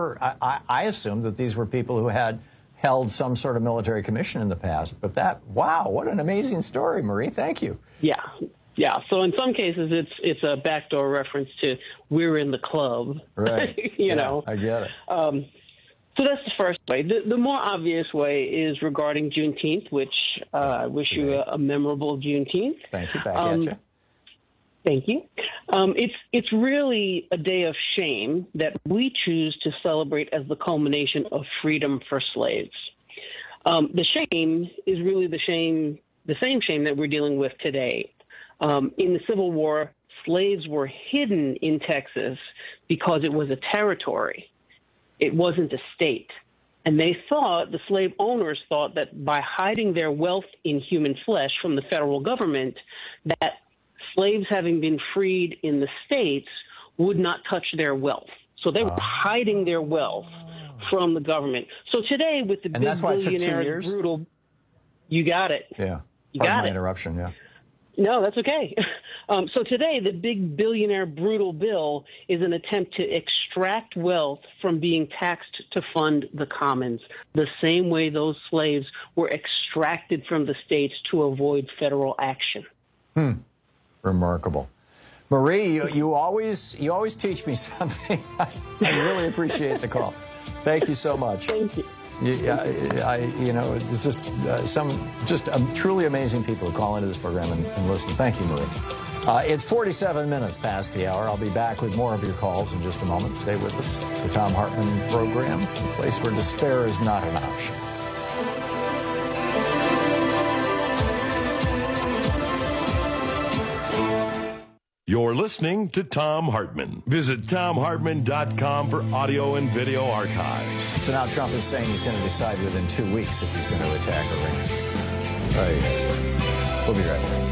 I assumed that these were people who had held some sort of military commission in the past. But wow, what an amazing story, Marie. Thank you. Yeah. So in some cases, it's a backdoor reference to we're in the club. Right. you know. I get it. So that's the first way. The more obvious way is regarding Juneteenth, which I wish you a memorable Juneteenth. Thank you. Back at you. Thank you. It's really a day of shame that we choose to celebrate as the culmination of freedom for slaves. The shame is really the same shame that we're dealing with today. In the Civil War, slaves were hidden in Texas because it was a territory. It wasn't a state. And the slave owners thought that by hiding their wealth in human flesh from the federal government, that slaves having been freed in the states would not touch their wealth. So they were hiding their wealth from the government. So today with the big billionaires, brutal, you got it. Yeah. You got it. Interruption, yeah. No, that's okay. So today, the big billionaire brutal bill is an attempt to extract wealth from being taxed to fund the commons, the same way those slaves were extracted from the states to avoid federal action. Remarkable. Marie, you always teach me something. I really appreciate the call. Thank you so much. Thank you. It's just truly amazing people who call into this program and listen. Thank you, Marie. It's 47 minutes past the hour. I'll be back with more of your calls in just a moment. Stay with us. It's the Tom Hartman program, a place where despair is not an option. You're listening to Tom Hartman. Visit TomHartman.com for audio and video archives. So now Trump is saying he's going to decide within 2 weeks if he's going to attack Iran. We'll be right back.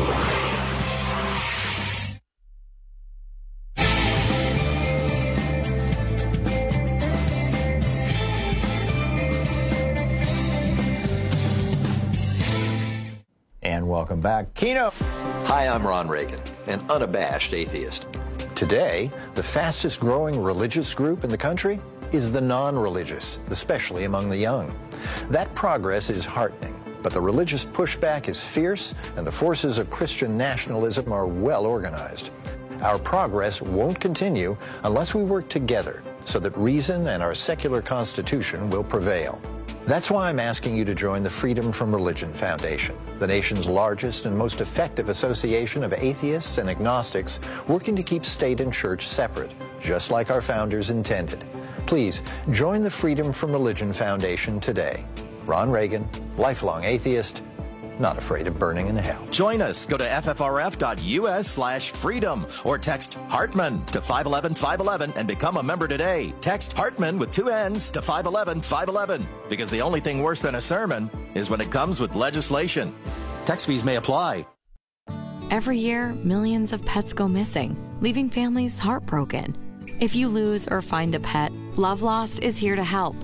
And welcome back. Keno. Hi, I'm Ron Reagan, an unabashed atheist. Today, the fastest growing religious group in the country is the non-religious, especially among the young. That progress is heartening, but the religious pushback is fierce and the forces of Christian nationalism are well organized. Our progress won't continue unless we work together so that reason and our secular constitution will prevail. That's why I'm asking you to join the Freedom from Religion Foundation, the nation's largest and most effective association of atheists and agnostics working to keep state and church separate, just like our founders intended. Please join the Freedom from Religion Foundation today. Ron Reagan, lifelong atheist, not afraid of burning in hell. Join us. Go to ffrf.us/freedom or text Hartman to 511-511 and become a member today. Text Hartman with 2 N's to 511-511 because the only thing worse than a sermon is when it comes with legislation. Text fees may apply. Every year, millions of pets go missing, leaving families heartbroken. If you lose or find a pet, Love Lost is here to help.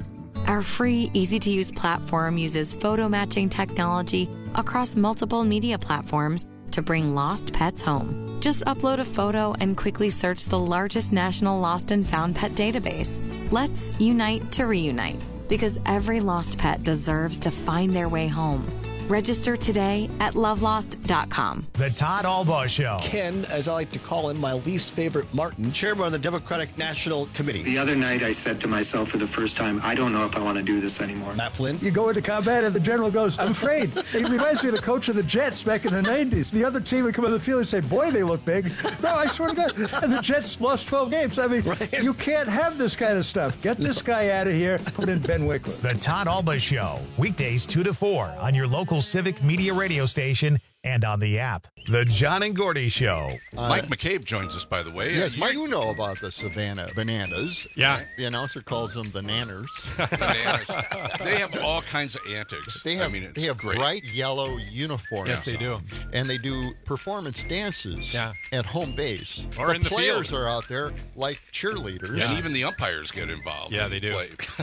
Our free, easy-to-use platform uses photo matching technology across multiple media platforms to bring lost pets home. Just upload a photo and quickly search the largest national lost and found pet database. Let's unite to reunite, because every lost pet deserves to find their way home. Register today at lovelost.com. The Todd Albaugh Show. Ken, as I like to call him, my least favorite Martin, chairman of the Democratic National Committee. The other night I said to myself for the first time, I don't know if I want to do this anymore. Matt Flynn. You go into combat and the general goes, I'm afraid. It reminds me of the coach of the Jets back in the 90s. The other team would come on the field and say, boy, they look big. No, I swear to God. And the Jets lost 12 games. I mean, right. You can't have this kind of stuff. Get this guy out of here. Put in Ben Wickler. The Todd Albaugh Show. Weekdays 2 to 4 on your local Civic Media radio station and on the app. The John and Gordy Show. Mike McCabe joins us, by the way. Yes, Mike, you know about the Savannah Bananas. Yeah. Right? The announcer calls them the Nanners. Bananas. They have all kinds of antics. They have great. bright yellow uniforms. Yes, they do. And they do performance dances at home base. Or the in the players field. are out there like cheerleaders. And even the umpires get involved. Yeah, they do.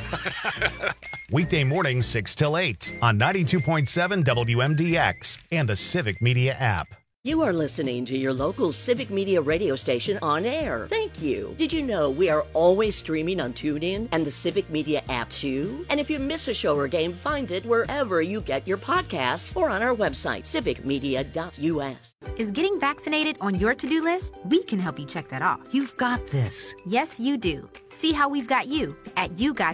Weekday mornings 6 till 8 on 92.7 WMDX and the Civic Media app. You are listening to your local Civic Media radio station on air. Thank you. Did you know we are always streaming on TuneIn and the Civic Media app too? And if you miss a show or game, find it wherever you get your podcasts or on our website, civicmedia.us. Is getting vaccinated on your to-do list? We can help you check that off. You've got this. Yes, you do. See how we've got you at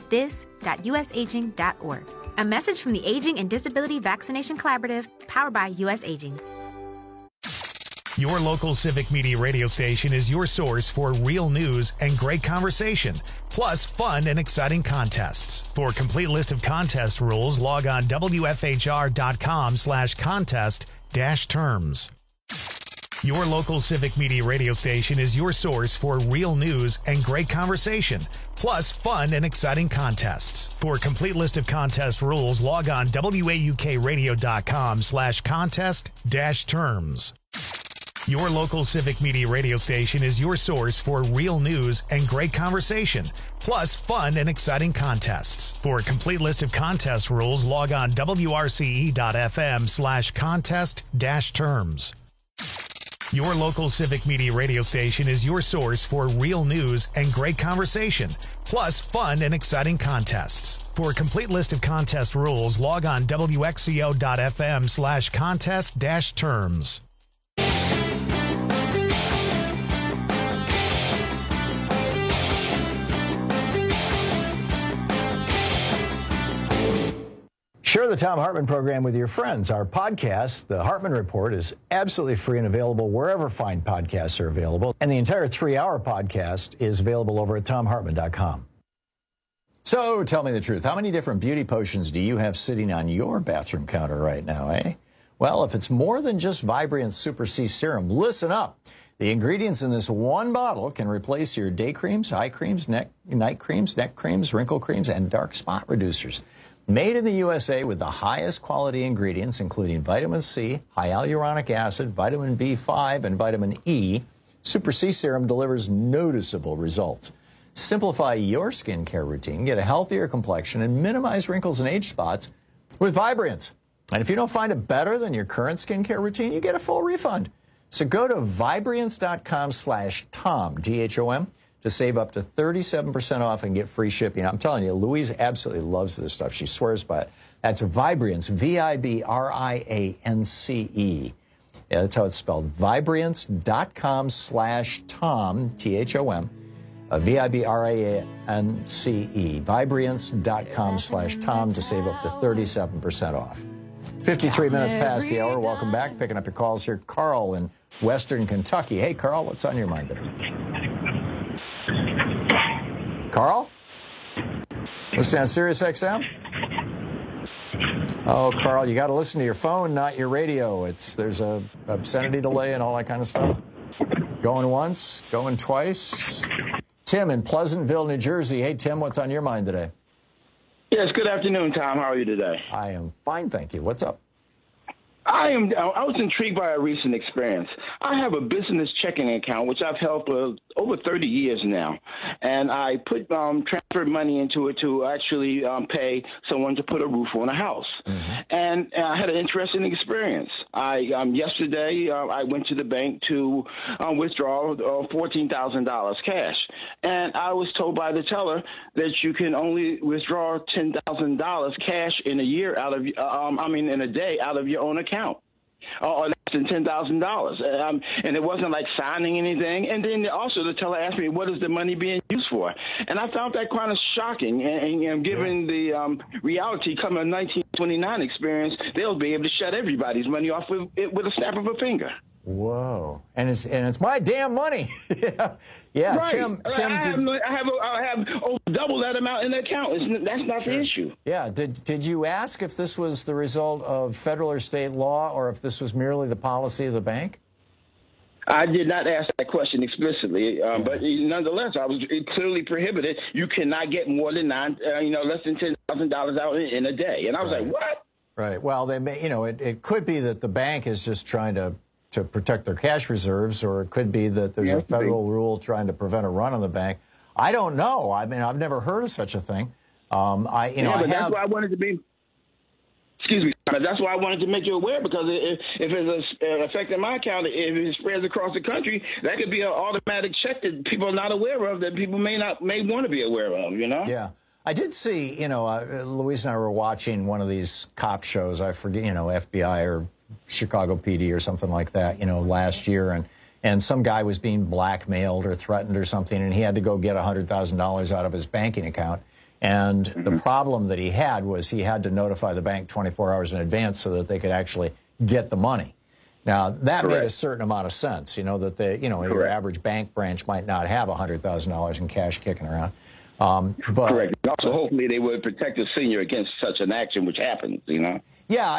yougotthis.usaging.org. A message from the Aging and Disability Vaccination Collaborative, powered by US Aging. Your local Civic Media radio station is your source for real news and great conversation, plus fun and exciting contests. For a complete list of contest rules, log on WFHR.com/contest-terms. Your local Civic Media radio station is your source for real news and great conversation, plus fun and exciting contests. For a complete list of contest rules, log on WAUKradio.com/contest-terms. Your local Civic Media radio station is your source for real news and great conversation, plus fun and exciting contests. For a complete list of contest rules, log on WRCE.FM/contest-terms. Your local Civic Media radio station is your source for real news and great conversation, plus fun and exciting contests. For a complete list of contest rules, log on WXCO.FM/contest-terms. Share the Thom Hartmann program with your friends. Our podcast, The Hartmann Report, is absolutely free and available wherever fine podcasts are available. And the entire 3-hour podcast is available over at ThomHartmann.com. So tell me the truth. How many different beauty potions do you have sitting on your bathroom counter right now, eh? Well, if it's more than just Vibrance Super C Serum, listen up. The ingredients in this one bottle can replace your day creams, eye creams, night creams, neck creams, wrinkle creams, and dark spot reducers. Made in the USA with the highest quality ingredients, including vitamin C, high hyaluronic acid, vitamin B5, and vitamin E, Super C Serum delivers noticeable results. Simplify your skincare routine, get a healthier complexion, and minimize wrinkles and age spots with Vibrance. And if you don't find it better than your current skincare routine, you get a full refund. So go to Vibrance.com/Tom, Thom, to save up to 37% off and get free shipping. I'm telling you, Louise absolutely loves this stuff. She swears by it. That's Vibrance, Vibrance. Yeah, that's how it's spelled. Vibrance.com/Tom, Thom, Vibrance, Vibrance.com/Tom to save up to 37% off. 53 minutes past the hour. Welcome back. Picking up your calls here. Carl in Western Kentucky. Hey, Carl, what's on your mind today? Carl? Listen on Sirius XM? Oh, Carl, you got to listen to your phone, not your radio. There's a obscenity delay and all that kind of stuff. Going once, going twice. Tim in Pleasantville, New Jersey. Hey, Tim, what's on your mind today? Yes, good afternoon, Tom. How are you today? I am fine, thank you. What's up? I was intrigued by a recent experience. I have a business checking account, which I've held for over 30 years now. And I transferred money into it to actually pay someone to put a roof on a house. Mm-hmm. And I had an interesting experience. Yesterday, I went to the bank to withdraw $14,000 cash. And I was told by the teller that you can only withdraw $10,000 cash in a year in a day out of your own account. Or less than $10,000, and it wasn't like signing anything. And then also the teller asked me, "What is the money being used for?" And I found that kind of shocking. And given the reality coming of 1929 experience, they'll be able to shut everybody's money off with a snap of a finger. Whoa! And it's my damn money. Yeah. Right. Tim, I have over double that amount in the account. That's not the issue. Yeah. Did you ask if this was the result of federal or state law, or if this was merely the policy of the bank? I did not ask that question explicitly, but nonetheless, I was clearly prohibited. You cannot get more than less than $10,000 out in a day. And I was like, what? Right. Well, they may, it could be that the bank is just trying to protect their cash reserves, or it could be that there's a federal rule trying to prevent a run on the bank. I don't know. I mean, I've never heard of such a thing. That's why I wanted to be. Excuse me. That's why I wanted to make you aware, because if it's affecting my account, if it spreads across the country, that could be an automatic check that people are not aware of, that people may want to be aware of. Yeah. I did see. Louise and I were watching one of these cop shows. I forget. FBI or Chicago PD or something like that, last year, and some guy was being blackmailed or threatened or something, and he had to go get $100,000 out of his banking account. And the problem that he had was he had to notify the bank 24 hours in advance so that they could actually get the money. Now, that made a certain amount of sense, that your average bank branch might not have $100,000 in cash kicking around. Correct. Also, hopefully they would protect the senior against such an action, which happens, Yeah,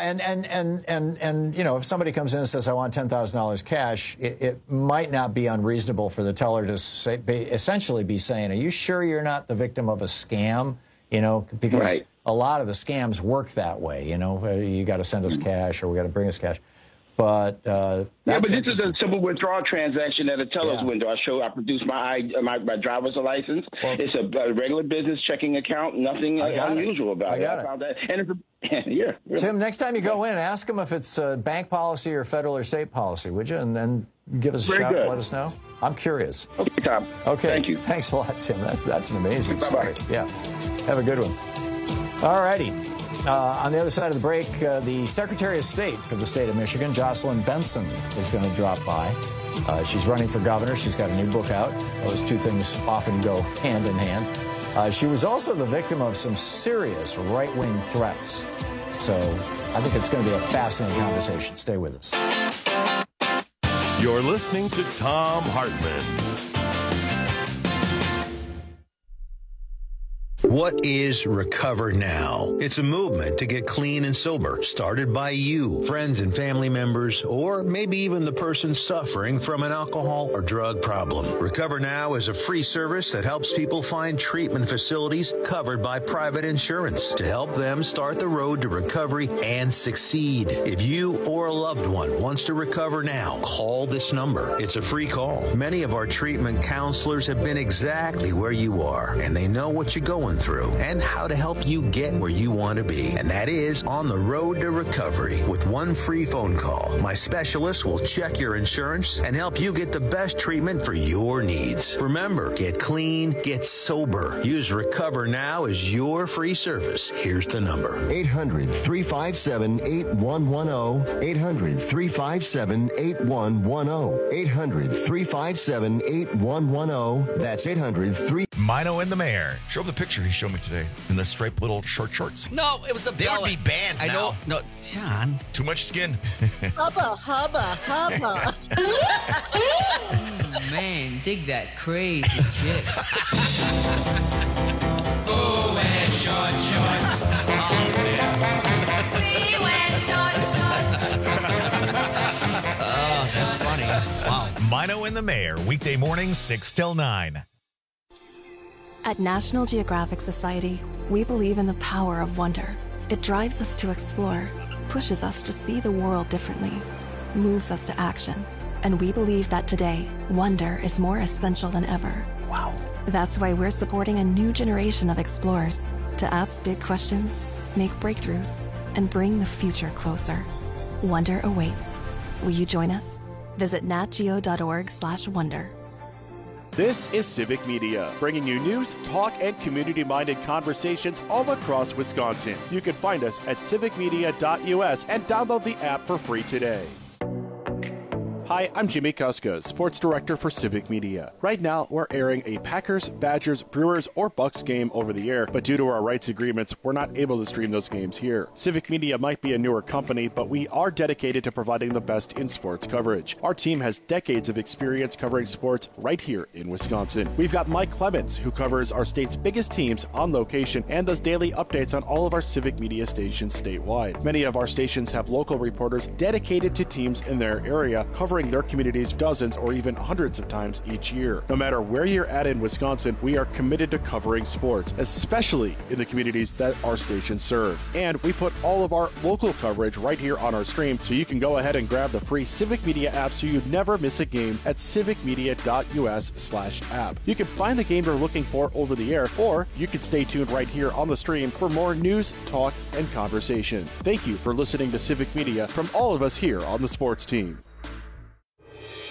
and if somebody comes in and says, I want $10,000 cash, it might not be unreasonable for the teller to essentially be saying, are you sure you're not the victim of a scam? Because a lot of the scams work that way. You got to send us cash, or we got to bring us cash. But but this is a simple withdrawal transaction at a teller's window. I produce my driver's license. Well, it's a regular business checking account. Nothing unusual about it. I found that, and it's Tim, next time you go in, ask them if it's bank policy or federal or state policy, would you? And then give us a shout and let us know. I'm curious. Okay, Tom. Okay. Thank you. Thanks a lot, Tim. That's an amazing story. Bye-bye. Yeah. Have a good one. All righty. On the other side of the break, the Secretary of State for the state of Michigan, Jocelyn Benson, is going to drop by. She's running for governor. She's got a new book out. Those two things often go hand in hand. She was also the victim of some serious right-wing threats. So I think it's going to be a fascinating conversation. Stay with us. You're listening to Thom Hartmann. What is Recover Now? It's a movement to get clean and sober, started by you, friends and family members, or maybe even the person suffering from an alcohol or drug problem. Recover Now is a free service that helps people find treatment facilities covered by private insurance to help them start the road to recovery and succeed. If you or a loved one wants to recover now, call this number. It's a free call. Many of our treatment counselors have been exactly where you are, and they know what you're going through and how to help you get where you want to be. And that is on the road to recovery. With one free phone call, my specialist will check your insurance and help you get the best treatment for your needs. Remember, get clean, get sober. Use Recover Now as your free service. Here's the number. 800-357-8110. 800-357-8110. 800-357-8110. That's 800-3... Mino and the Mayor. Show the picture he showed me today in the striped little short shorts. No, it was the They belly. would be banned I now. know. No, John. Too much skin. Hubba, hubba, hubba. Man, dig that crazy chick. Oh, wear short shorts. We wear short shorts. Oh, that's funny. Wow. Mino and the Mayor, weekday mornings 6 till 9. At National Geographic Society, we believe in the power of wonder. It drives us to explore, pushes us to see the world differently, moves us to action. And we believe that today, wonder is more essential than ever. Wow. That's why we're supporting a new generation of explorers to ask big questions, make breakthroughs, and bring the future closer. Wonder awaits. Will you join us? Visit natgeo.org/wonder. This is Civic Media, bringing you news, talk, and community-minded conversations all across Wisconsin. You can find us at civicmedia.us and download the app for free today. Hi, I'm Jimmy Kuska, Sports Director for Civic Media. Right now, we're airing a Packers, Badgers, Brewers, or Bucks game over the air, but due to our rights agreements, we're not able to stream those games here. Civic Media might be a newer company, but we are dedicated to providing the best in sports coverage. Our team has decades of experience covering sports right here in Wisconsin. We've got Mike Clemens, who covers our state's biggest teams on location and does daily updates on all of our Civic Media stations statewide. Many of our stations have local reporters dedicated to teams in their area, covering their communities dozens or even hundreds of times each year. No matter where you're at in Wisconsin, we are committed to covering sports, especially in the communities that our stations serve. And we put all of our local coverage right here on our stream, so you can go ahead and grab the free Civic Media app so you never miss a game at civicmedia.us/app. You can find the game you're looking for over the air, or you can stay tuned right here on the stream for more news, talk, and conversation. Thank you for listening to Civic Media from all of us here on the sports team.